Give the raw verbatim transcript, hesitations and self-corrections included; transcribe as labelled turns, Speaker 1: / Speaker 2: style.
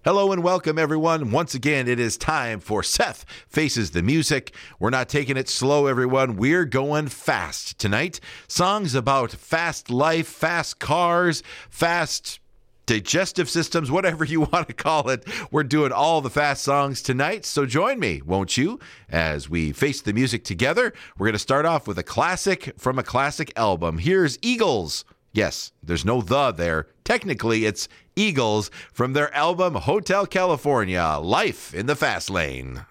Speaker 1: Hello and welcome, everyone. Once again, it is time for Seth Faces the Music. We're not taking it slow, everyone. We're going fast tonight. Songs about fast life, fast cars, fast digestive systems, whatever you want to call it. We're doing all the fast songs tonight, so join me, won't you, as we face the music together. We're going to start off with a classic from a classic album. Here's Eagles. Yes, there's no the there. Technically, it's Eagles from their album Hotel California, Life in the Fast Lane.